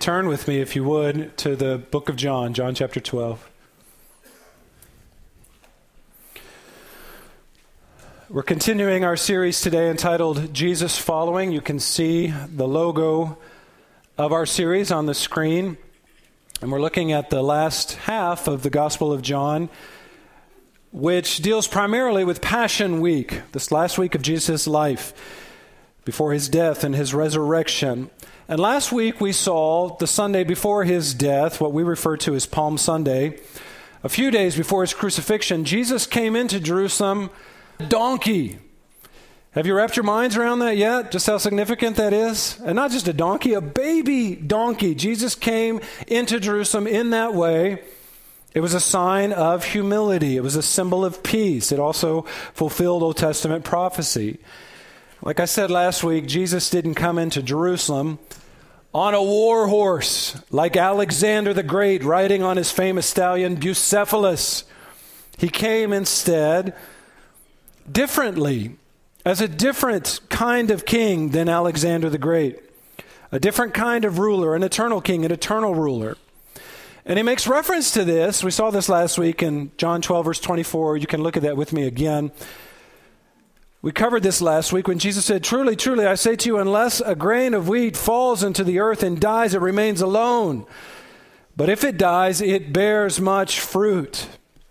turn with me, if you would, to the book of John, John chapter 12. We're continuing our series today entitled Jesus Following. You can see the logo of our series on the screen. And we're looking at the last half of the Gospel of John, which deals primarily with Passion Week, this last week of Jesus' life before his death and his resurrection. And last week we saw the Sunday before his death, what we refer to as Palm Sunday. A few days before his crucifixion, Jesus came into Jerusalem donkey. Have you wrapped your minds around that yet? Just how significant that is? And not just a donkey, a baby donkey. Jesus came into Jerusalem in that way. It was a sign of humility. It was a symbol of peace. It also fulfilled Old Testament prophecy. Like I said last week, Jesus didn't come into Jerusalem on a war horse like Alexander the Great riding on his famous stallion Bucephalus. He came instead differently, as a different kind of king than Alexander the Great, a different kind of ruler, an eternal king, an eternal ruler. And he makes reference to this. We saw this last week in John 12, verse 24. You can look at that with me again. We covered this last week when Jesus said, "Truly, truly, I say to you, unless a grain of wheat falls into the earth and dies, it remains alone. But if it dies, it bears much fruit."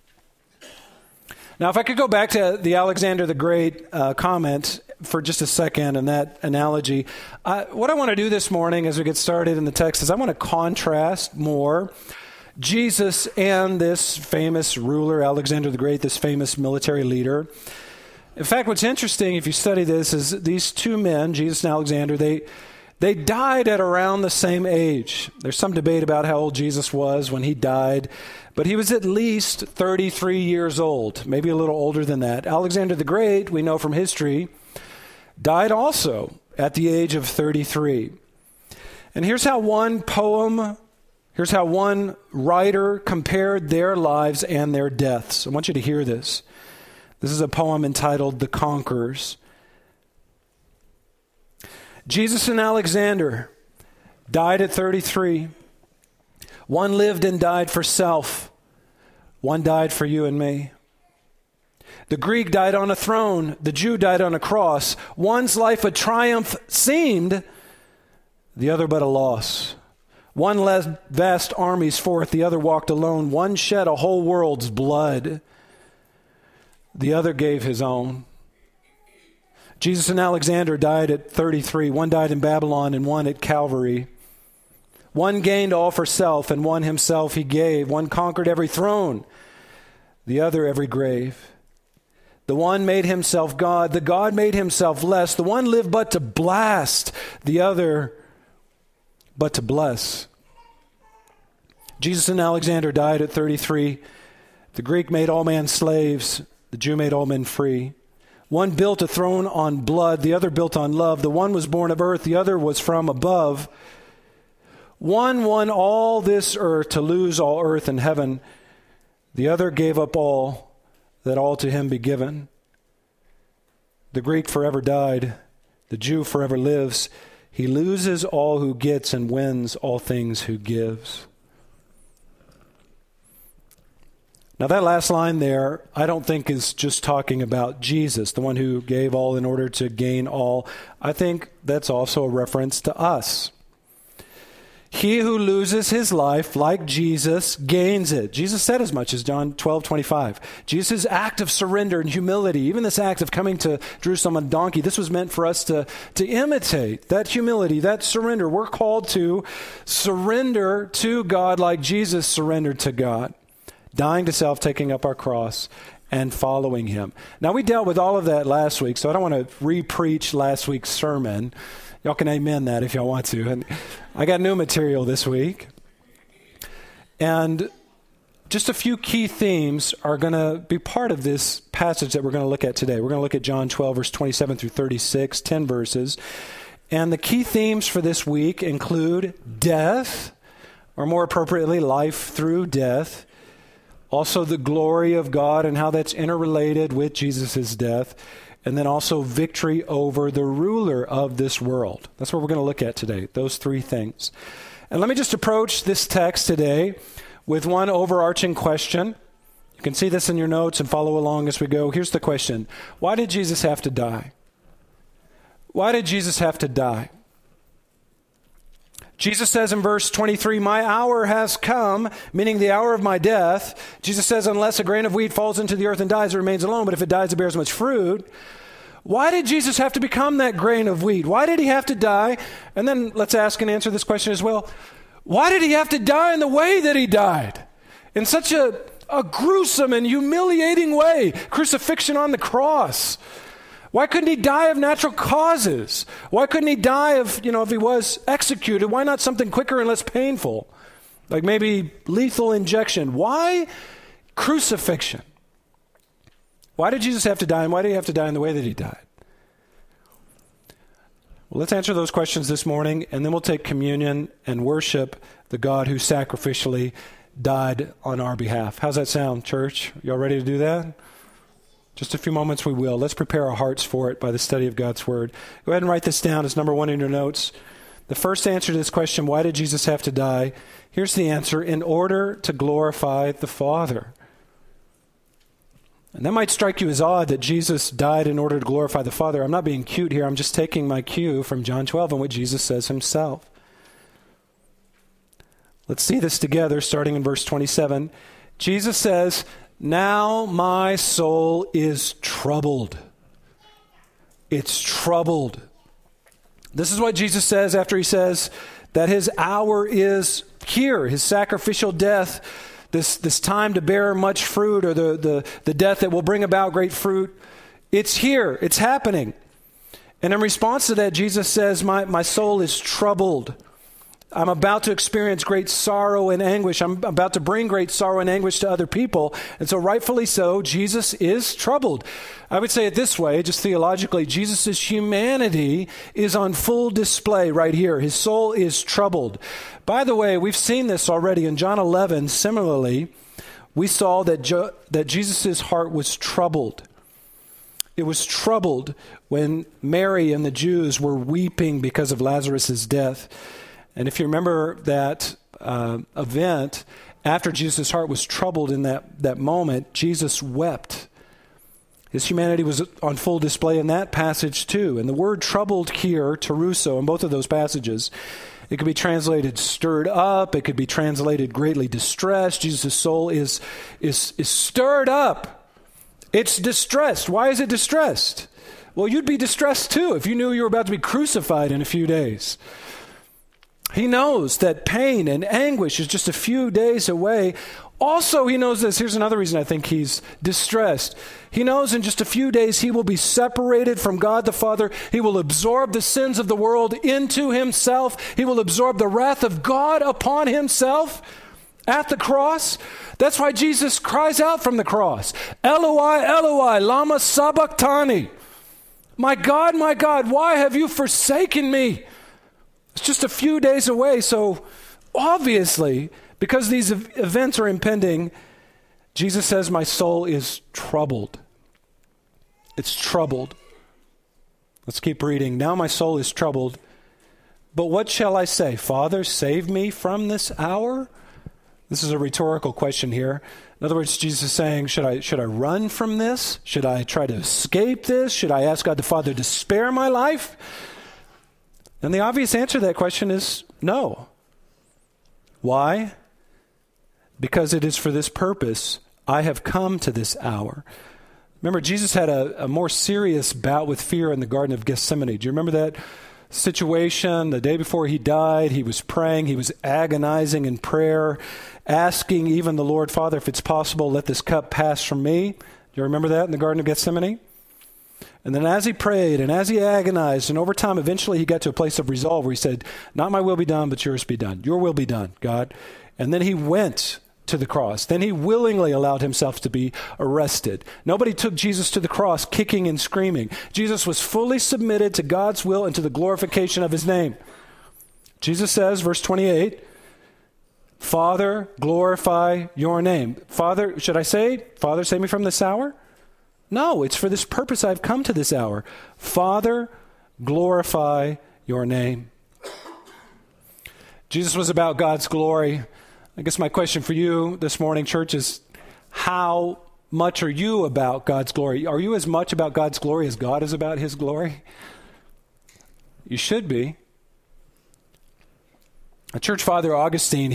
Now, if I could go back to the Alexander the Great comment for just a second and that analogy, what I want to do this morning as we get started in the text is I want to contrast more Jesus and this famous ruler, Alexander the Great, this famous military leader. In fact, what's interesting, if you study this, is these two men, Jesus and Alexander, they died at around the same age. There's some debate about how old Jesus was when he died, but he was at least 33 years old, maybe a little older than that. Alexander the Great, we know from history, died also at the age of 33. And here's how one writer compared their lives and their deaths. I want you to hear this. This is a poem entitled "The Conquerors." Jesus and Alexander died at 33. One lived and died for self. One died for you and me. The Greek died on a throne. The Jew died on a cross. One's life a triumph seemed, the other but a loss. One led vast armies forth, the other walked alone. One shed a whole world's blood. The other gave his own. Jesus and Alexander died at 33. One died in Babylon and one at Calvary. One gained all for self and one himself he gave. One conquered every throne, the other every grave. The one made himself God, the God made himself less. The one lived but to blast, the other but to bless. Jesus and Alexander died at 33. The Greek made all men slaves. The Jew made all men free. One built a throne on blood, the other built on love. The one was born of earth, the other was from above. One won all this earth to lose all earth and heaven. The other gave up all, that all to him be given. The Greek forever died. The Jew forever lives. He loses all who gets and wins all things who gives. Now that last line there, I don't think is just talking about Jesus, the one who gave all in order to gain all. I think that's also a reference to us. He who loses his life, like Jesus, gains it. Jesus said as much as John 12:25. Jesus' act of surrender and humility, even this act of coming to Jerusalem on a donkey, this was meant for us to imitate that humility, that surrender. We're called to surrender to God like Jesus surrendered to God, dying to self, taking up our cross, and following him. Now, we dealt with all of that last week, so I don't want to re-preach last week's sermon. Y'all can amen that if y'all want to. And I got new material this week. And just a few key themes are going to be part of this passage that we're going to look at today. We're going to look at John 12, verse 27 through 36, 10 verses. And the key themes for this week include death, or more appropriately, life through death. Also the glory of God and how that's interrelated with Jesus' death. And then also victory over the ruler of this world. That's what we're going to look at today, those three things. And let me just approach this text today with one overarching question. You can see this in your notes and follow along as we go. Here's the question. Why did Jesus have to die? Why did Jesus have to die? Jesus says in verse 23, my hour has come, meaning the hour of my death. Jesus says, unless a grain of wheat falls into the earth and dies, it remains alone. But if it dies, it bears much fruit. Why did Jesus have to become that grain of wheat? Why did he have to die? And then let's ask and answer this question as well. Why did he have to die in the way that he died? In such a gruesome and humiliating way. Crucifixion on the cross. Why couldn't he die of natural causes? Why couldn't he die of, if he was executed? Why not something quicker and less painful? Like maybe lethal injection. Why crucifixion? Why did Jesus have to die, and why did he have to die in the way that he died? Well, let's answer those questions this morning, and then we'll take communion and worship the God who sacrificially died on our behalf. How's that sound, church? Y'all ready to do that? Just a few moments we will. Let's prepare our hearts for it by the study of God's Word. Go ahead and write this down as number one in your notes. The first answer to this question, why did Jesus have to die? Here's the answer, in order to glorify the Father. And that might strike you as odd that Jesus died in order to glorify the Father. I'm not being cute here. I'm just taking my cue from John 12 and what Jesus says himself. Let's see this together, starting in verse 27. Jesus says, now my soul is troubled. It's troubled. This is what Jesus says after he says that his hour is here, his sacrificial death, this time to bear much fruit, or the death that will bring about great fruit. It's here. It's happening. And in response to that, Jesus says, my soul is troubled. I'm about to experience great sorrow and anguish. I'm about to bring great sorrow and anguish to other people. And so rightfully so, Jesus is troubled. I would say it this way, just theologically, Jesus' humanity is on full display right here. His soul is troubled. By the way, we've seen this already in John 11. Similarly, we saw that Jesus' heart was troubled. It was troubled when Mary and the Jews were weeping because of Lazarus' death. And if you remember that event, after Jesus' heart was troubled in that moment, Jesus wept. His humanity was on full display in that passage too. And the word troubled here, teruso, in both of those passages, it could be translated stirred up. It could be translated greatly distressed. Jesus' soul is stirred up. It's distressed. Why is it distressed? Well, you'd be distressed too if you knew you were about to be crucified in a few days. He knows that pain and anguish is just a few days away. Also, he knows this. Here's another reason I think he's distressed. He knows in just a few days he will be separated from God the Father. He will absorb the sins of the world into himself. He will absorb the wrath of God upon himself at the cross. That's why Jesus cries out from the cross, Eloi, Eloi, lama sabachthani. My God, why have you forsaken me? It's just a few days away, so obviously, because these events are impending, Jesus says, my soul is troubled. It's troubled. Let's keep reading. Now my soul is troubled. But what shall I say? Father, save me from this hour? This is a rhetorical question here. In other words, Jesus is saying, should I run from this? Should I try to escape this? Should I ask God the Father to spare my life? And the obvious answer to that question is no. Why? Because it is for this purpose I have come to this hour. Remember, Jesus had a more serious bout with fear in the Garden of Gethsemane. Do you remember that situation? The day before he died, he was praying, he was agonizing in prayer, asking even the Lord, Father, if it's possible, let this cup pass from me. Do you remember that in the Garden of Gethsemane? And then as he prayed and as he agonized, and over time, eventually he got to a place of resolve where he said, not my will be done, but yours be done. Your will be done, God. And then he went to the cross. Then he willingly allowed himself to be arrested. Nobody took Jesus to the cross kicking and screaming. Jesus was fully submitted to God's will and to the glorification of his name. Jesus says, verse 28, Father, glorify your name. Father, should I say, Father, save me from this hour? No, it's for this purpose I've come to this hour. Father, glorify your name. Jesus was about God's glory. I guess my question for you this morning, church, is how much are you about God's glory? Are you as much about God's glory as God is about his glory? You should be. A church father, Augustine,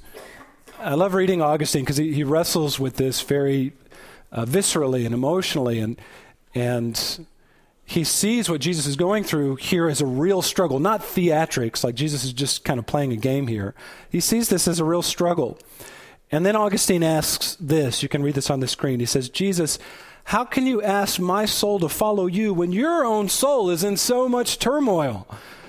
I love reading Augustine because he wrestles with this very viscerally and emotionally, and he sees what Jesus is going through here as a real struggle, not theatrics, like Jesus is just kind of playing a game here. He sees this as a real struggle. And then Augustine asks this, you can read this on the screen. He says, Jesus, how can you ask my soul to follow you when your own soul is in so much turmoil?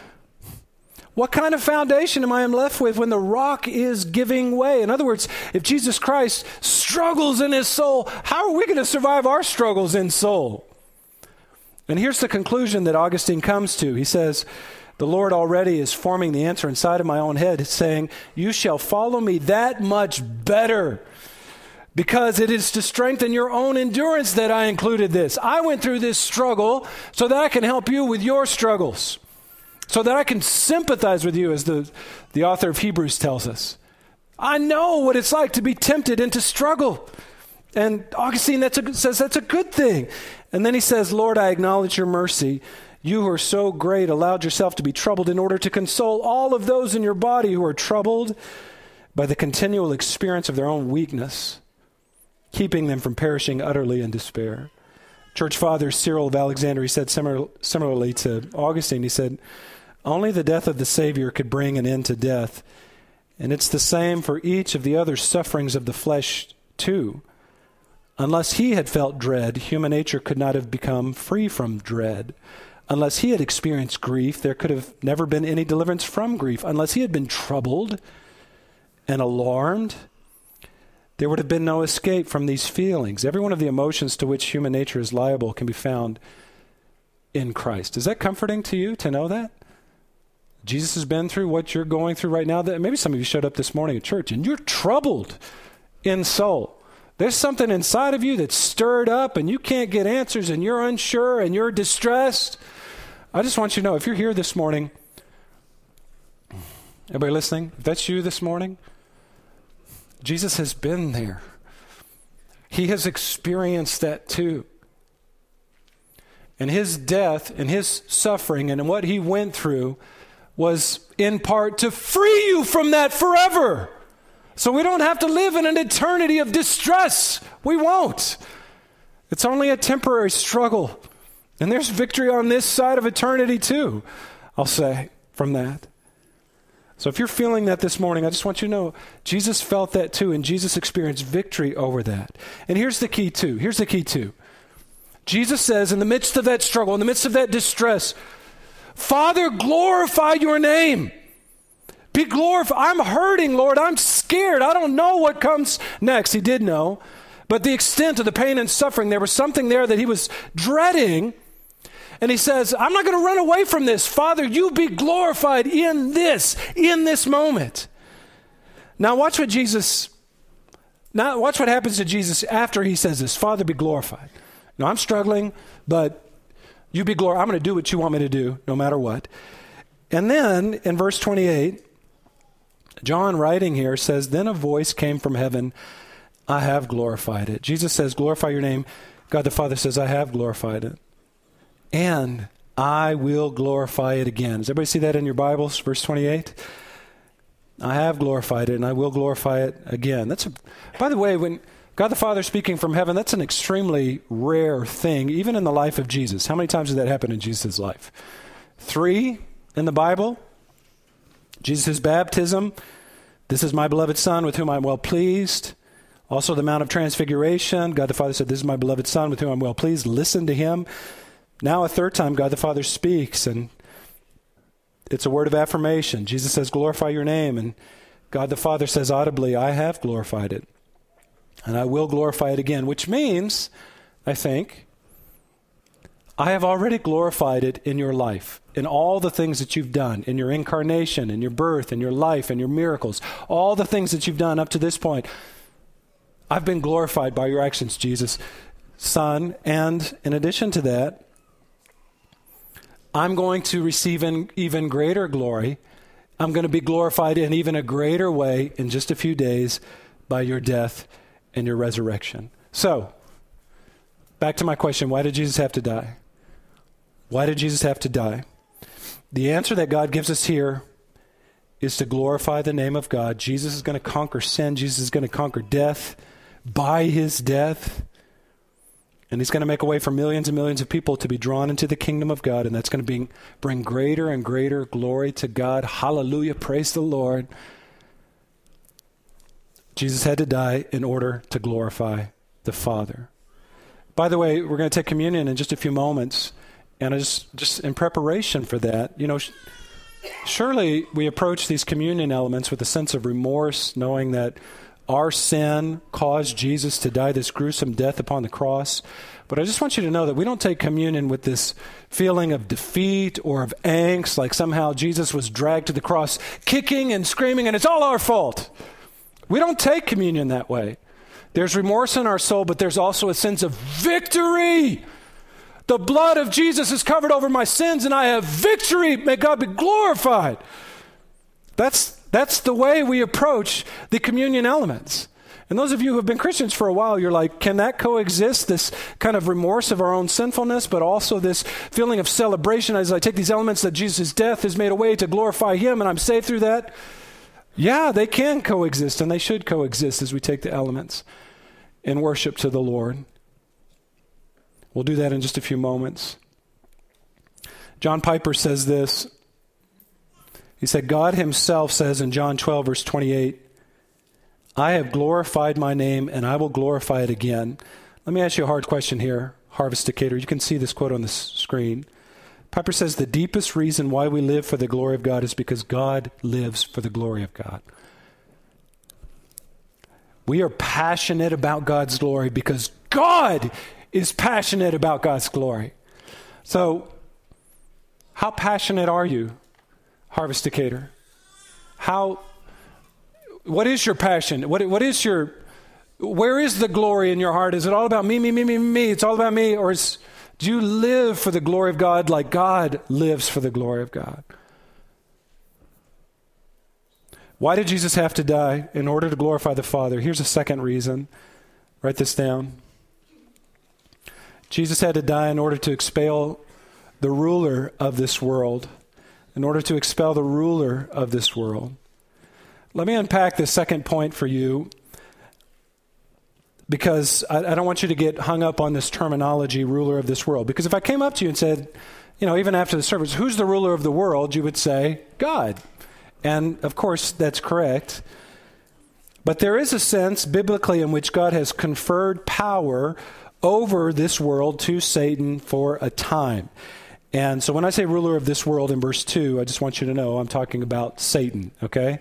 What kind of foundation am I left with when the rock is giving way? In other words, if Jesus Christ struggles in his soul, how are we going to survive our struggles in soul? And here's the conclusion that Augustine comes to. He says, the Lord already is forming the answer inside of my own head, saying, you shall follow me that much better, because it is to strengthen your own endurance that I included this. I went through this struggle so that I can help you with your struggles, so that I can sympathize with you, as the author of Hebrews tells us. I know what it's like to be tempted and to struggle. And Augustine says that's a good thing. And then he says, Lord, I acknowledge your mercy. You who are so great allowed yourself to be troubled in order to console all of those in your body who are troubled by the continual experience of their own weakness, keeping them from perishing utterly in despair. Church Father Cyril of Alexandria said similarly to Augustine, he said, only the death of the Savior could bring an end to death. And it's the same for each of the other sufferings of the flesh too. Unless he had felt dread, human nature could not have become free from dread. Unless he had experienced grief, there could have never been any deliverance from grief. Unless he had been troubled and alarmed, there would have been no escape from these feelings. Every one of the emotions to which human nature is liable can be found in Christ. Is that comforting to you to know that? Jesus has been through what you're going through right now. That maybe some of you showed up this morning at church and you're troubled in soul. There's something inside of you that's stirred up and you can't get answers and you're unsure and you're distressed. I just want you to know, if you're here this morning, everybody listening, if that's you this morning, Jesus has been there. He has experienced that too. And his death and his suffering and what he went through was in part to free you from that forever. So we don't have to live in an eternity of distress. We won't. It's only a temporary struggle. And there's victory on this side of eternity too, I'll say, from that. So if you're feeling that this morning, I just want you to know, Jesus felt that too, and Jesus experienced victory over that. And here's the key too. Jesus says, in the midst of that struggle, in the midst of that distress, Father, glorify your name. Be glorified. I'm hurting, Lord. I'm scared. I don't know what comes next. He did know. But the extent of the pain and suffering, there was something there that he was dreading. And he says, I'm not going to run away from this. Father, you be glorified in this moment. Now watch what happens to Jesus after he says this. Father, be glorified. Now I'm struggling, but you be glorified. I'm going to do what you want me to do, no matter what. And then in verse 28, John writing here says, then a voice came from heaven, I have glorified it. Jesus says, glorify your name. God the Father says, I have glorified it. And I will glorify it again. Does everybody see that in your Bibles? Verse 28. I have glorified it and I will glorify it again. By the way, when God the Father speaking from heaven, that's an extremely rare thing, even in the life of Jesus. How many times did that happen in Jesus' life? 3 in the Bible. Jesus' baptism. This is my beloved Son with whom I'm well pleased. Also the Mount of Transfiguration. God the Father said, this is my beloved Son with whom I'm well pleased. Listen to him. Now a third time, God the Father speaks, and it's a word of affirmation. Jesus says, glorify your name. And God the Father says audibly, I have glorified it. And I will glorify it again, which means, I think, I have already glorified it in your life, in all the things that you've done, in your incarnation, in your birth, in your life, in your miracles, all the things that you've done up to this point. I've been glorified by your actions, Jesus, Son. And in addition to that, I'm going to receive an even greater glory I'm going to be glorified in even a greater way in just a few days by your death and your resurrection. So, back to my question, why did Jesus have to die? Why did Jesus have to die? The answer that God gives us here is to glorify the name of God. Jesus is going to conquer sin. Jesus is going to conquer death by his death. And he's going to make a way for millions and millions of people to be drawn into the kingdom of God. And that's going to bring greater and greater glory to God. Hallelujah. Praise the Lord. Jesus had to die in order to glorify the Father. By the way, we're going to take communion in just a few moments. And just in preparation for that, surely we approach these communion elements with a sense of remorse, knowing that our sin caused Jesus to die this gruesome death upon the cross. But I just want you to know that we don't take communion with this feeling of defeat or of angst, like somehow Jesus was dragged to the cross kicking and screaming, and it's all our fault. We don't take communion that way. There's remorse in our soul, but there's also a sense of victory. The blood of Jesus has covered over my sins, and I have victory. May God be glorified. That's the way we approach the communion elements. And those of you who have been Christians for a while, you're like, can that coexist, this kind of remorse of our own sinfulness, but also this feeling of celebration as I take these elements that Jesus' death has made a way to glorify him, and I'm saved through that? Yeah, they can coexist, and they should coexist as we take the elements in worship to the Lord. We'll do that in just a few moments. John Piper says this. He said, God himself says in John 12, verse 28, I have glorified my name, and I will glorify it again. Let me ask you a hard question here, Harvest Decatur. You can see this quote on the screen. Piper says, the deepest reason why we live for the glory of God is because God lives for the glory of God. We are passionate about God's glory because God is passionate about God's glory. So, how passionate are you, Harvest Decatur? What is your passion? Where is the glory in your heart? Is it all about me, me, me, me, me? It's all about me? Or do you live for the glory of God like God lives for the glory of God? Why did Jesus have to die? In order to glorify the Father. Here's a second reason. Write this down. Jesus had to die in order to expel the ruler of this world. In order to expel the ruler of this world. Let me unpack this second point for you, because I don't want you to get hung up on this terminology, ruler of this world. Because if I came up to you and said, even after the service, who's the ruler of the world? You would say, God. And of course, that's correct. But there is a sense biblically in which God has conferred power over this world to Satan for a time. And so when I say ruler of this world in verse 2, I just want you to know I'm talking about Satan, okay?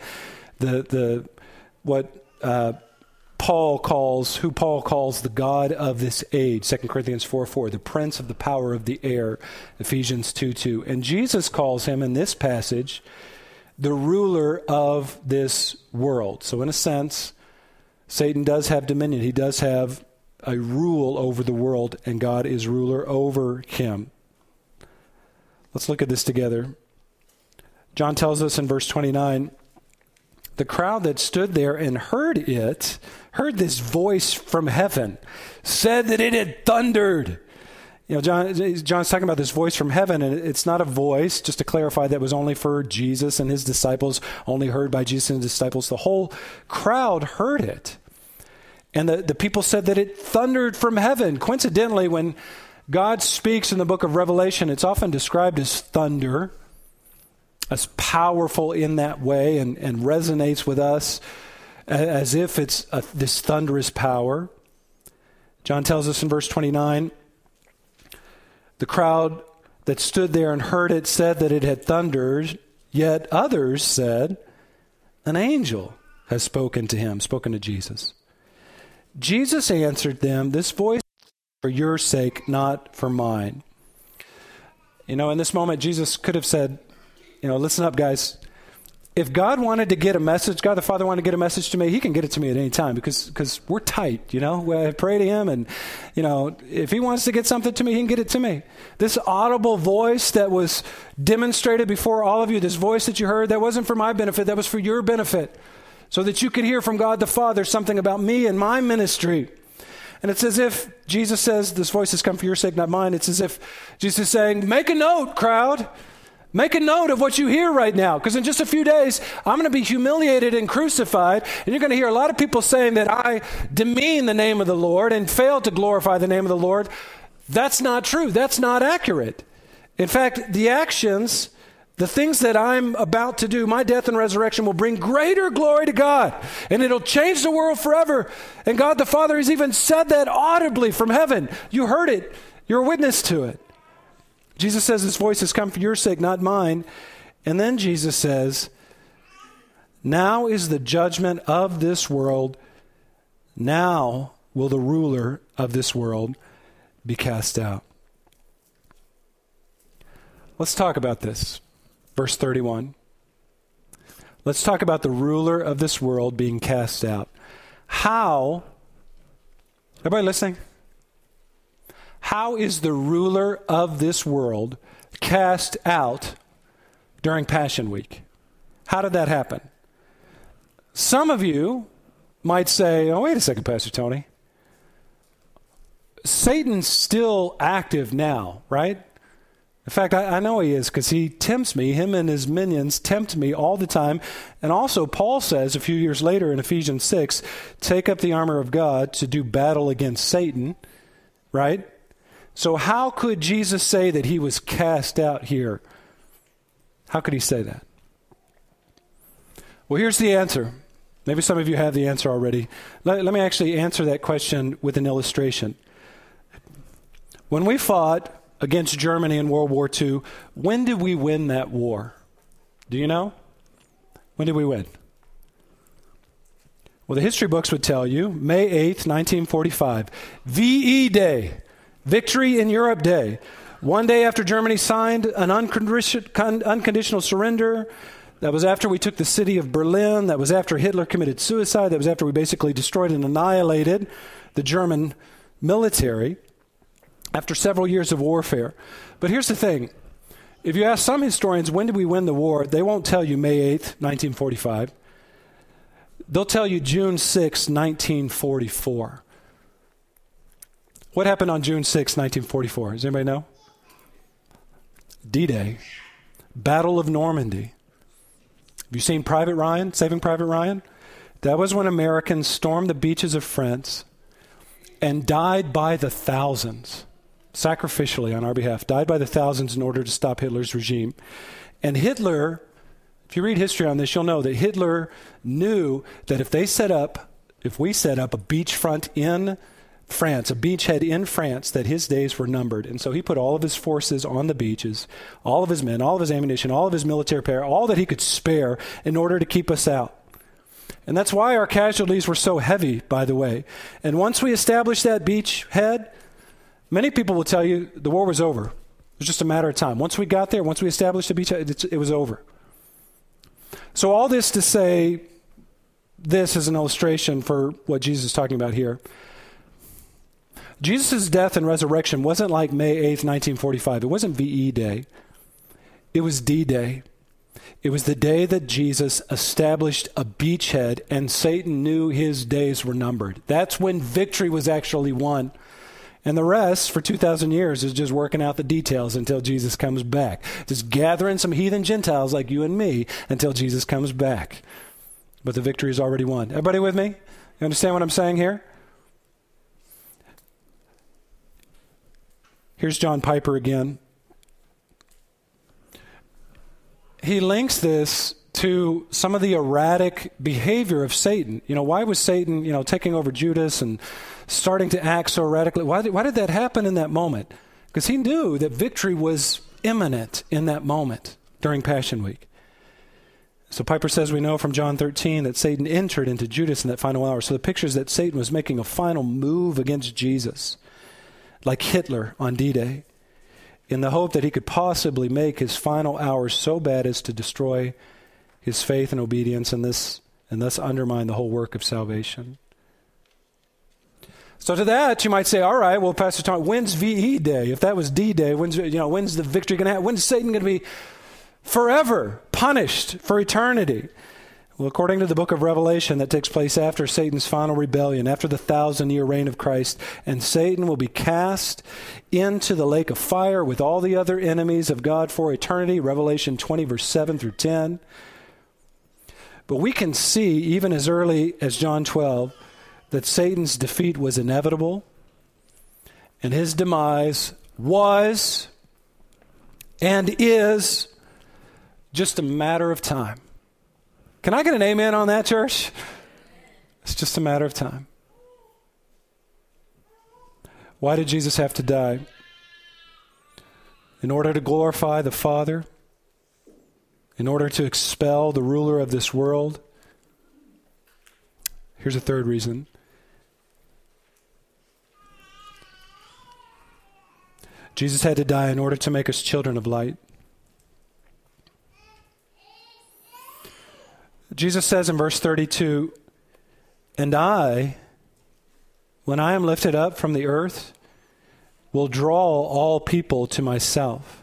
Who Paul calls the God of this age, 2 Corinthians 4:4, the prince of the power of the air, Ephesians 2:2. And Jesus calls him in this passage the ruler of this world. So in a sense, Satan does have dominion. He does have a rule over the world, and God is ruler over him. Let's look at this together. John tells us in verse 29, the crowd that stood there and heard this voice from heaven, said that it had thundered. John's talking about this voice from heaven, and it's not a voice, just to clarify, that was only for Jesus and his disciples, only heard by Jesus and his disciples. The whole crowd heard it. And the people said that it thundered from heaven. Coincidentally, when God speaks in the book of Revelation, it's often described as thunder, as powerful in that way, and resonates with us as if it's this thunderous power. John tells us in verse 29, the crowd that stood there and heard it said that it had thundered, yet others said, an angel has spoken to Jesus. Jesus answered them, this voice is for your sake, not for mine. In this moment, Jesus could have said, listen up, guys. if God wanted to get a message, God the Father wanted to get a message to me, he can get it to me at any time because we're tight, I pray to him and, if he wants to get something to me, he can get it to me. This audible voice that was demonstrated before all of you, this voice that you heard, that wasn't for my benefit, that was for your benefit, so that you could hear from God the Father something about me and my ministry. And it's as if Jesus says, this voice has come for your sake, not mine. It's as if Jesus is saying, make a note, crowd. Make a note of what you hear right now, because in just a few days, I'm going to be humiliated and crucified, and you're going to hear a lot of people saying that I demean the name of the Lord and fail to glorify the name of the Lord. That's not true. That's not accurate. In fact, the actions, the things that I'm about to do, my death and resurrection will bring greater glory to God, and it'll change the world forever. And God the Father has even said that audibly from heaven. You heard it. You're a witness to it. Jesus says, this voice has come for your sake, not mine. And then Jesus says, now is the judgment of this world. Now will the ruler of this world be cast out. Let's talk about this. Verse 31. Let's talk about the ruler of this world being cast out. How, everybody listening? How is the ruler of this world cast out during Passion Week? How did that happen? Some of you might say, oh, wait a second, Pastor Tony. Satan's still active now, right? In fact, I know he is because he tempts me. Him and his minions tempt me all the time. And also, Paul says a few years later in Ephesians 6, take up the armor of God to do battle against Satan, right? So how could Jesus say that he was cast out here? How could he say that? Well, here's the answer. Maybe some of you have the answer already. Let me actually answer that question with an illustration. When we fought against Germany in World War II, when did we win that war? Do you know? When did we win? Well, the history books would tell you, May 8th, 1945, VE Day. Victory in Europe Day. One day after Germany signed an unconditional surrender. That was after we took the city of Berlin. That was after Hitler committed suicide. That was after we basically destroyed and annihilated the German military after several years of warfare. But here's the thing. If you ask some historians, when did we win the war? They won't tell you May 8th, 1945. They'll tell you June 6, 1944. What happened on June 6, 1944? Does anybody know? D-Day. Battle of Normandy. Have you seen Private Ryan, Saving Private Ryan? That was when Americans stormed the beaches of France and died by the thousands, sacrificially on our behalf, died by the thousands in order to stop Hitler's regime. And Hitler, if you read history on this, you'll know that Hitler knew that if we set up a beachfront in France, a beachhead in France, that his days were numbered. And so he put all of his forces on the beaches, all of his men, all of his ammunition, all of his military power, all that he could spare in order to keep us out. And that's why our casualties were so heavy, by the way. And once we established that beachhead, many people will tell you the war was over. It was just a matter of time. Once we got there, once we established the beachhead, it was over. So all this to say, this is an illustration for what Jesus is talking about here. Jesus' death and resurrection wasn't like May 8th, 1945. It wasn't VE Day. It was D-Day. It was the day that Jesus established a beachhead and Satan knew his days were numbered. That's when victory was actually won. And the rest, for 2,000 years, is just working out the details until Jesus comes back. Just gathering some heathen Gentiles like you and me until Jesus comes back. But the victory is already won. Everybody with me? You understand what I'm saying here? Here's John Piper again. He links this to some of the erratic behavior of Satan. Why was Satan, taking over Judas and starting to act so erratically? Why did that happen in that moment? Because he knew that victory was imminent in that moment during Passion Week. So Piper says we know from John 13 that Satan entered into Judas in that final hour. So the picture is that Satan was making a final move against Jesus, like Hitler on D-Day, in the hope that he could possibly make his final hours so bad as to destroy his faith and obedience and thus undermine the whole work of salvation. So to that, you might say, all right, well, Pastor Tom, when's VE Day? If that was D-Day, when's the victory going to happen? When's Satan going to be forever punished for eternity? Well, according to the book of Revelation, that takes place after Satan's final rebellion, after the 1,000-year reign of Christ, and Satan will be cast into the lake of fire with all the other enemies of God for eternity, Revelation 20, verse 7 through 10. But we can see, even as early as John 12, that Satan's defeat was inevitable, and his demise was and is just a matter of time. Can I get an amen on that, church? It's just a matter of time. Why did Jesus have to die? In order to glorify the Father? In order to expel the ruler of this world? Here's a third reason. Jesus had to die in order to make us children of light. Jesus says in verse 32, "And I, when I am lifted up from the earth, will draw all people to myself."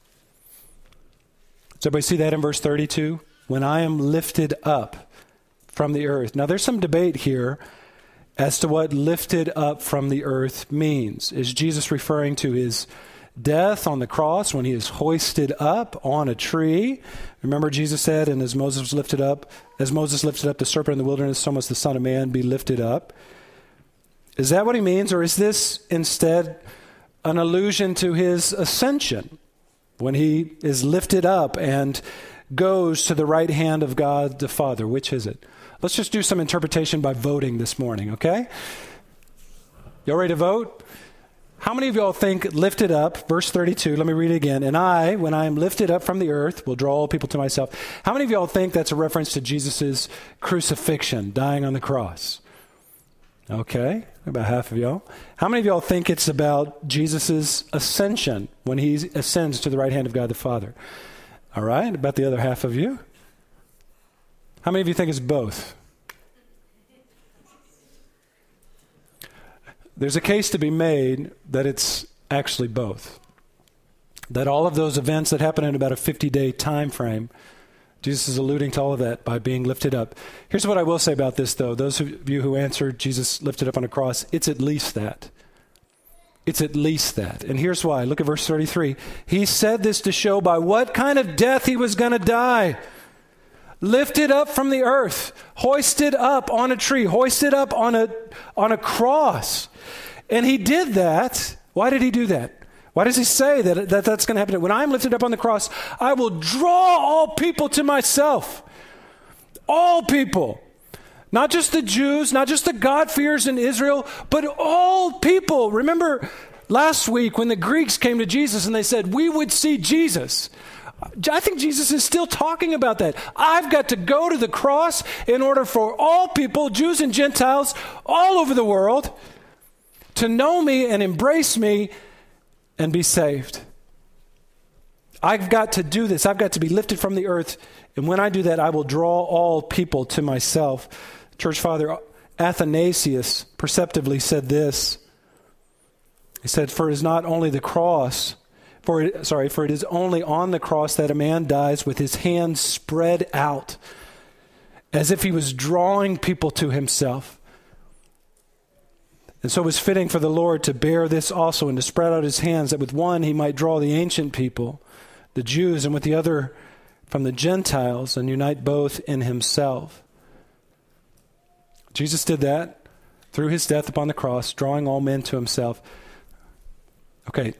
Does everybody see that in verse 32? When I am lifted up from the earth. Now there's some debate here as to what lifted up from the earth means. Is Jesus referring to his death on the cross when he is hoisted up on a tree? Remember Jesus said, and as Moses lifted up the serpent in the wilderness, so must the Son of Man be lifted up. Is that what he means? Or is this instead an allusion to his ascension when he is lifted up and goes to the right hand of God the Father? Which is it? Let's just do some interpretation by voting this morning, okay? Y'all ready to vote? How many of y'all think lifted up, verse 32, let me read it again. "And I, when I am lifted up from the earth, will draw all people to myself." How many of y'all think that's a reference to Jesus' crucifixion, dying on the cross? Okay, about half of y'all. How many of y'all think it's about Jesus' ascension when he ascends to the right hand of God the Father? All right, about the other half of you. How many of you think it's both? There's a case to be made that it's actually both. That all of those events that happen in about a 50-day time frame, Jesus is alluding to all of that by being lifted up. Here's what I will say about this, though. Those of you who answered Jesus lifted up on a cross, it's at least that. It's at least that. And here's why. Look at verse 33. He said this to show by what kind of death he was going to die. Lifted up from the earth, hoisted up on a tree, hoisted up on a cross. And he did that. Why did he do that? Why does he say that's going to happen? When I'm lifted up on the cross, I will draw all people to myself. All people. Not just the Jews, not just the God-fearers in Israel, but all people. Remember last week when the Greeks came to Jesus and they said, "We would see Jesus." I think Jesus is still talking about that. I've got to go to the cross in order for all people, Jews and Gentiles, all over the world, to know me and embrace me and be saved. I've got to do this. I've got to be lifted from the earth. And when I do that, I will draw all people to myself. Church Father Athanasius perceptively said this. He said, for it is not only the cross, for it is only on the cross that a man dies with his hands spread out, as if he was drawing people to himself. And so it was fitting for the Lord to bear this also and to spread out his hands, that with one he might draw the ancient people, the Jews, and with the other from the Gentiles, and unite both in himself. Jesus did that through his death upon the cross, drawing all men to himself. Okay.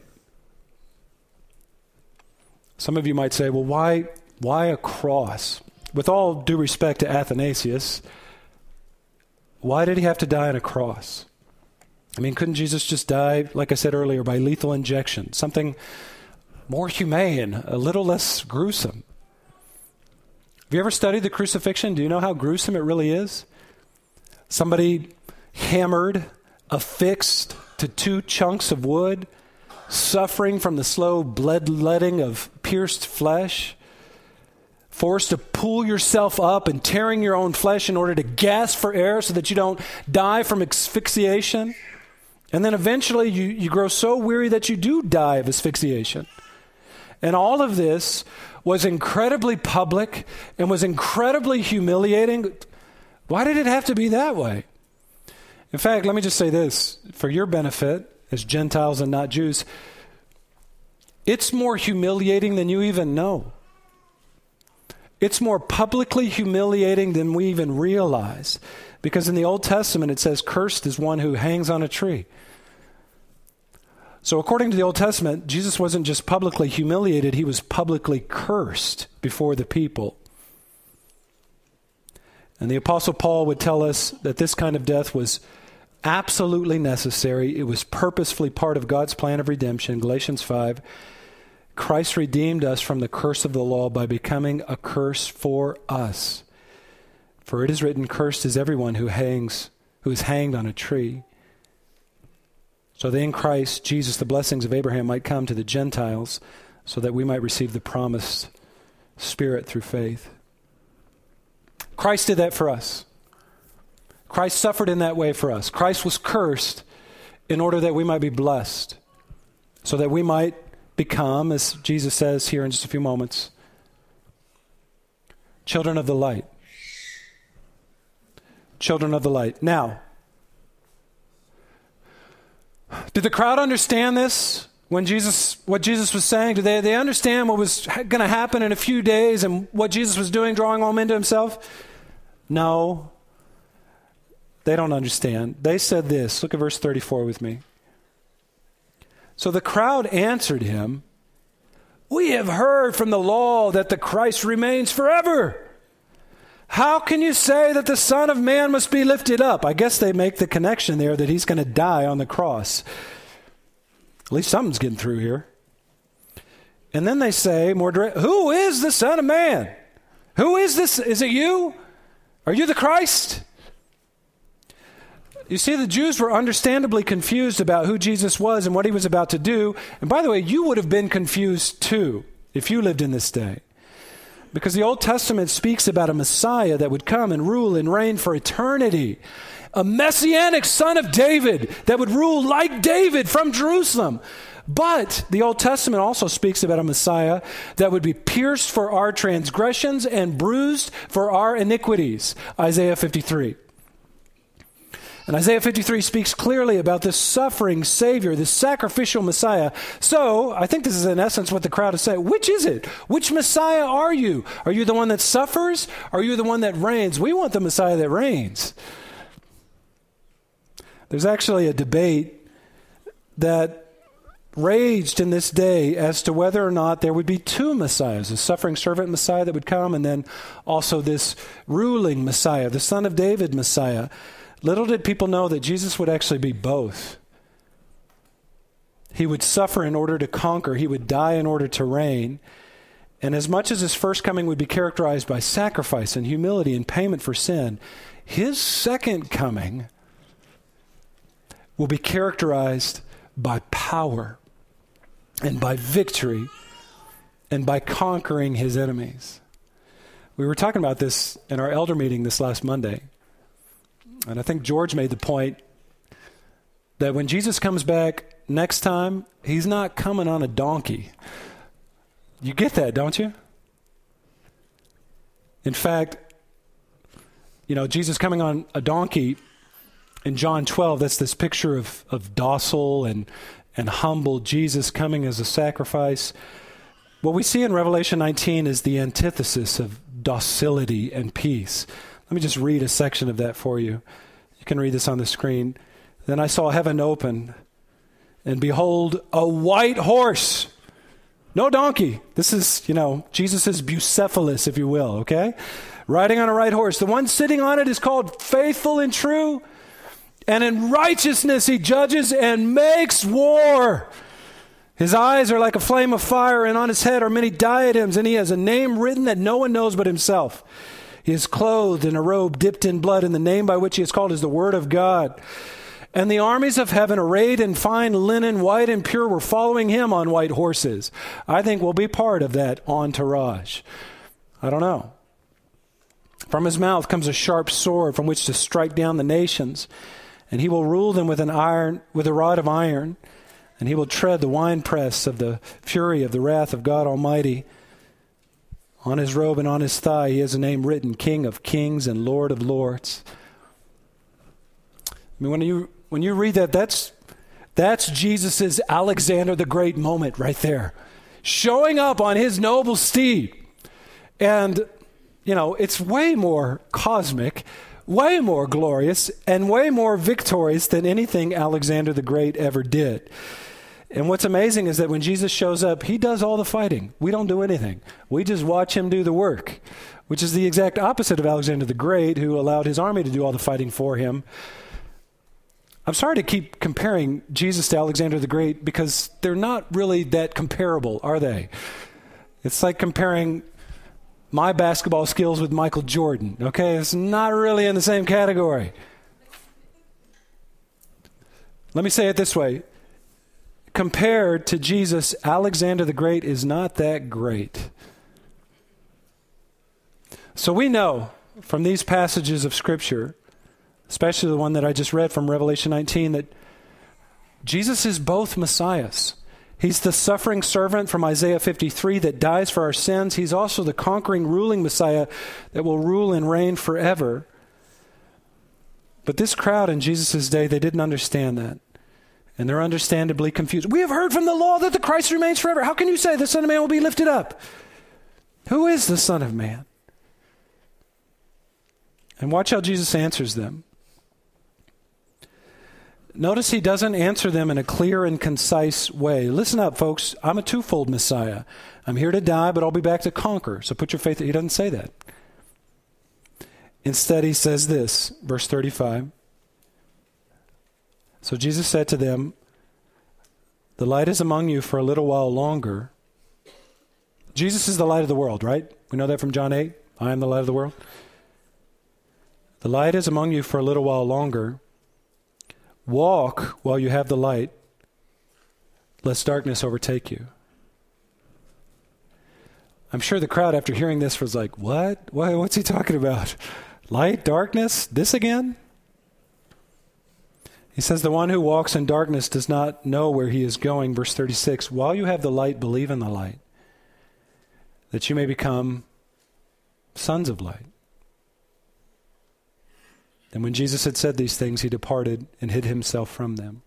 Some of you might say, well, why a cross? With all due respect to Athanasius, why did he have to die on a cross? I mean, couldn't Jesus just die, like I said earlier, by lethal injection? Something more humane, a little less gruesome. Have you ever studied the crucifixion? Do you know how gruesome it really is? Somebody hammered, affixed to two chunks of wood, suffering from the slow bloodletting of pierced flesh, forced to pull yourself up and tearing your own flesh in order to gasp for air so that you don't die from asphyxiation. And then eventually you grow so weary that you do die of asphyxiation. And all of this was incredibly public and was incredibly humiliating. Why did it have to be that way? In fact, let me just say this for your benefit as Gentiles and not Jews. It's more humiliating than you even know. It's more publicly humiliating than we even realize. Because in the Old Testament, it says, cursed is one who hangs on a tree. So according to the Old Testament, Jesus wasn't just publicly humiliated, he was publicly cursed before the people. And the Apostle Paul would tell us that this kind of death was absolutely necessary. It was purposefully part of God's plan of redemption. Galatians 5, Christ redeemed us from the curse of the law by becoming a curse for us. For it is written, cursed is everyone who is hanged on a tree. So that in Christ Jesus the blessings of Abraham might come to the Gentiles, so that we might receive the promised Spirit through faith. Christ did that for us. Christ suffered in that way for us. Christ was cursed in order that we might be blessed, so that we might become, as Jesus says here in just a few moments, children of the light. Children of the light. Now, did the crowd understand this what Jesus was saying? Did they understand what was going to happen in a few days and what Jesus was doing, drawing all men to himself? No, they don't understand. They said this. Look at verse 34 with me. So the crowd answered him, "We have heard from the law that the Christ remains forever. How can you say that the Son of Man must be lifted up?" I guess they make the connection there that he's going to die on the cross. At least something's getting through here. And then they say more direct, "Who is the Son of Man? Who is this? Is it you? Are you the Christ?" You see, the Jews were understandably confused about who Jesus was and what he was about to do. And by the way, you would have been confused too if you lived in this day. Because the Old Testament speaks about a Messiah that would come and rule and reign for eternity. A messianic son of David that would rule like David from Jerusalem. But the Old Testament also speaks about a Messiah that would be pierced for our transgressions and bruised for our iniquities. Isaiah 53. And Isaiah 53 speaks clearly about this suffering Savior, this sacrificial Messiah. So, I think this is in essence what the crowd is saying. Which is it? Which Messiah are you? Are you the one that suffers? Or are you the one that reigns? We want the Messiah that reigns. There's actually a debate that raged in this day as to whether or not there would be two Messiahs, a suffering servant Messiah that would come, and then also this ruling Messiah, the Son of David Messiah. Little did people know that Jesus would actually be both. He would suffer in order to conquer. He would die in order to reign. And as much as his first coming would be characterized by sacrifice and humility and payment for sin, his second coming will be characterized by power and by victory and by conquering his enemies. We were talking about this in our elder meeting this last Monday. And I think George made the point that when Jesus comes back next time, he's not coming on a donkey. You get that, don't you? In fact, Jesus coming on a donkey in John 12, that's this picture of docile and humble Jesus coming as a sacrifice. What we see in Revelation 19 is the antithesis of docility and peace. Let me just read a section of that for you. You can read this on the screen. Then I saw heaven open, and behold, a white horse. No donkey. This is, Jesus' Bucephalus, if you will, okay? Riding on a white horse. The one sitting on it is called Faithful and True, and in righteousness he judges and makes war. His eyes are like a flame of fire, and on his head are many diadems, and he has a name written that no one knows but himself. He is clothed in a robe dipped in blood, and the name by which he is called is the Word of God. And the armies of heaven, arrayed in fine linen, white and pure, were following him on white horses. I think we'll be part of that entourage. I don't know. From his mouth comes a sharp sword from which to strike down the nations, and he will rule them with a rod of iron, and he will tread the winepress of the fury of the wrath of God Almighty. On his robe and on his thigh he has a name written, King of Kings and Lord of Lords. I mean, when you read that, that's Jesus' Alexander the Great moment right there. Showing up on his noble steed. And, it's way more cosmic, way more glorious, and way more victorious than anything Alexander the Great ever did. And what's amazing is that when Jesus shows up, he does all the fighting. We don't do anything. We just watch him do the work, which is the exact opposite of Alexander the Great, who allowed his army to do all the fighting for him. I'm sorry to keep comparing Jesus to Alexander the Great because they're not really that comparable, are they? It's like comparing my basketball skills with Michael Jordan, okay? It's not really in the same category. Let me say it this way. Compared to Jesus, Alexander the Great is not that great. So we know from these passages of Scripture, especially the one that I just read from Revelation 19, that Jesus is both Messiahs. He's the suffering servant from Isaiah 53 that dies for our sins. He's also the conquering, ruling Messiah that will rule and reign forever. But this crowd in Jesus' day, they didn't understand that. And they're understandably confused. We have heard from the law that the Christ remains forever. How can you say the Son of Man will be lifted up? Who is the Son of Man? And watch how Jesus answers them. Notice he doesn't answer them in a clear and concise way. Listen up, folks. I'm a twofold Messiah. I'm here to die, but I'll be back to conquer. So put your faith. He doesn't say that. Instead, he says this, verse 35. So Jesus said to them, the light is among you for a little while longer. Jesus is the light of the world, right? We know that from John 8. I am the light of the world. The light is among you for a little while longer. Walk while you have the light, lest darkness overtake you. I'm sure the crowd, after hearing this, was like, what? What's he talking about? Light, darkness, this again? He says, the one who walks in darkness does not know where he is going. Verse 36, while you have the light, believe in the light, that you may become sons of light. And when Jesus had said these things, he departed and hid himself from them.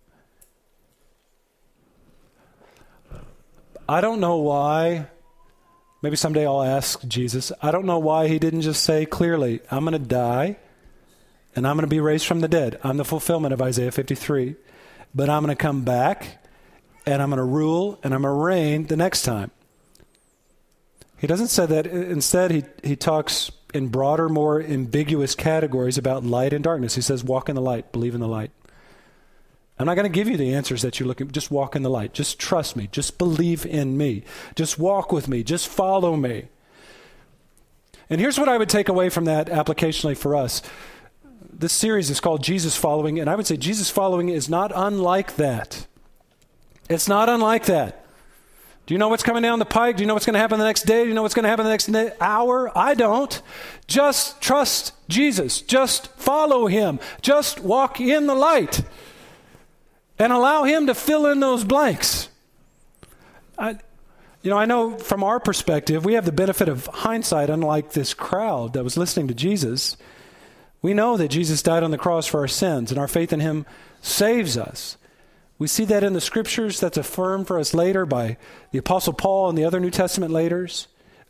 I don't know why. Maybe someday I'll ask Jesus. I don't know why he didn't just say clearly, I'm going to die and I'm going to be raised from the dead. I'm the fulfillment of Isaiah 53. But I'm going to come back and I'm going to rule and I'm going to reign the next time. He doesn't say that. Instead, he talks in broader, more ambiguous categories about light and darkness. He says, walk in the light, believe in the light. I'm not going to give you the answers that you're looking for. Just walk in the light. Just trust me. Just believe in me. Just walk with me. Just follow me. And here's what I would take away from that applicationally for us. This series is called Jesus Following, and I would say Jesus Following is not unlike that. It's not unlike that. Do you know what's coming down the pike? Do you know what's going to happen the next day? Do you know what's going to happen the next hour? I don't. Just trust Jesus. Just follow him. Just walk in the light and allow him to fill in those blanks. I know from our perspective, we have the benefit of hindsight, unlike this crowd that was listening to Jesus. We know that Jesus died on the cross for our sins, and our faith in him saves us. We see that in the Scriptures. That's affirmed for us later by the Apostle Paul and the other New Testament writers.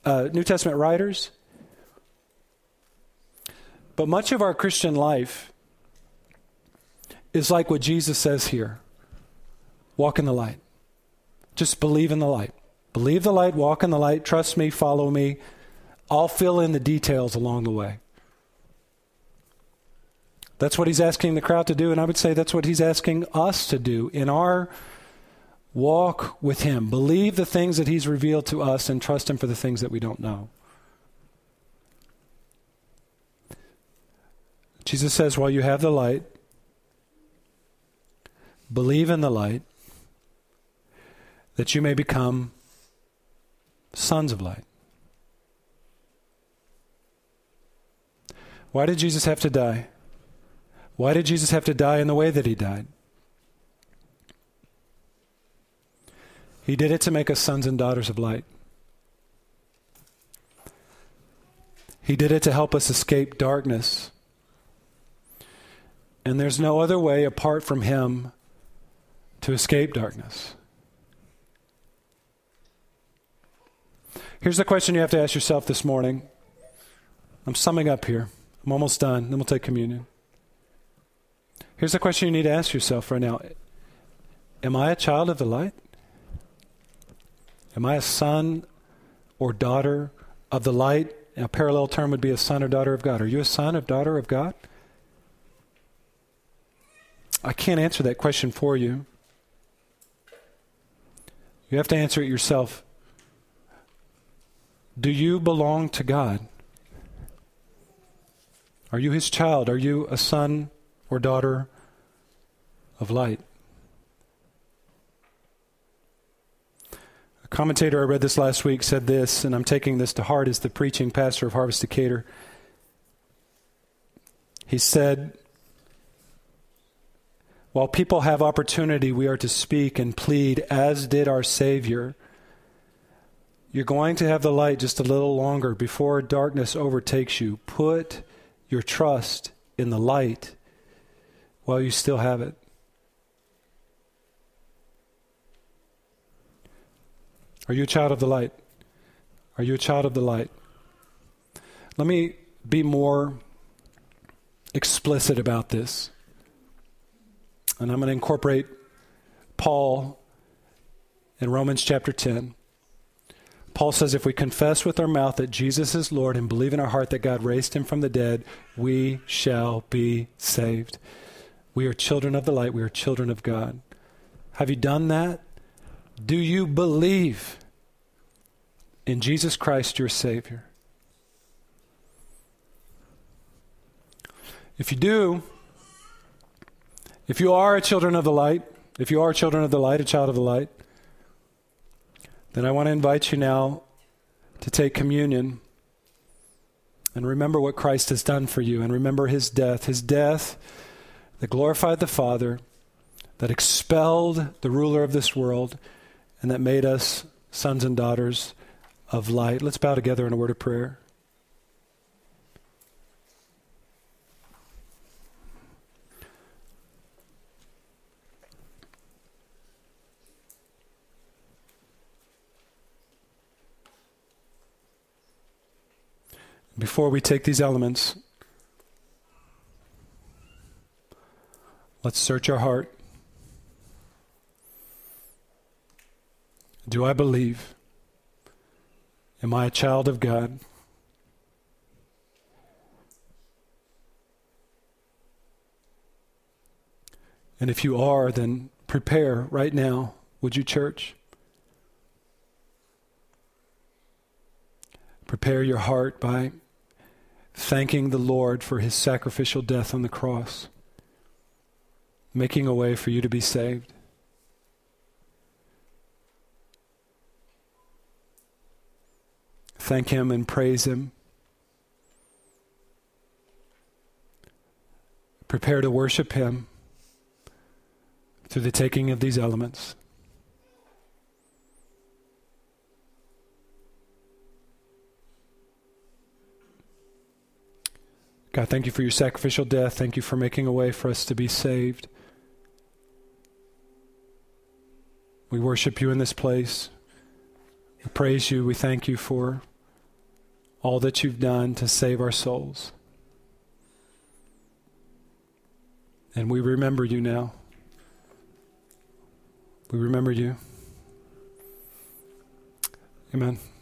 But much of our Christian life is like what Jesus says here. Walk in the light. Just believe in the light. Believe the light, walk in the light, trust me, follow me. I'll fill in the details along the way. That's what he's asking the crowd to do, and I would say that's what he's asking us to do in our walk with him. Believe the things that he's revealed to us and trust him for the things that we don't know. Jesus says, while you have the light, believe in the light, that you may become sons of light. Why did Jesus have to die? Why did Jesus have to die in the way that he died? He did it to make us sons and daughters of light. He did it to help us escape darkness. And there's no other way apart from him to escape darkness. Here's the question you have to ask yourself this morning. I'm summing up here. I'm almost done. Then we'll take communion. Here's the question you need to ask yourself right now. Am I a child of the light? Am I a son or daughter of the light? A parallel term would be a son or daughter of God. Are you a son or daughter of God? I can't answer that question for you. You have to answer it yourself. Do you belong to God? Are you his child? Are you a son or daughter of light? A commentator I read this last week said this, and I'm taking this to heart as the preaching pastor of Harvest Decatur. He said, while people have opportunity, we are to speak and plead, as did our Savior. You're going to have the light just a little longer before darkness overtakes you. Put your trust in the light while you still have it. Are you a child of the light? Are you a child of the light? Let me be more explicit about this. And I'm going to incorporate Paul in Romans chapter 10. Paul says, if we confess with our mouth that Jesus is Lord and believe in our heart that God raised him from the dead, we shall be saved. We are children of the light. We are children of God. Have you done that? Do you believe in Jesus Christ, your Savior? If you do, if you are a children of the light, if you are children of the light, a child of the light, then I want to invite you now to take communion and remember what Christ has done for you and remember his death that glorified the Father, that expelled the ruler of this world, and that made us sons and daughters of light. Let's bow together in a word of prayer. Before we take these elements, let's search our heart. Do I believe? Am I a child of God? And if you are, then prepare right now, would you, church? Prepare your heart by thanking the Lord for his sacrificial death on the cross, making a way for you to be saved. Thank him and praise him. Prepare to worship him through the taking of these elements. God, thank you for your sacrificial death. Thank you for making a way for us to be saved. We worship you in this place. We praise you. We thank you for all that you've done to save our souls. And we remember you now. We remember you. Amen.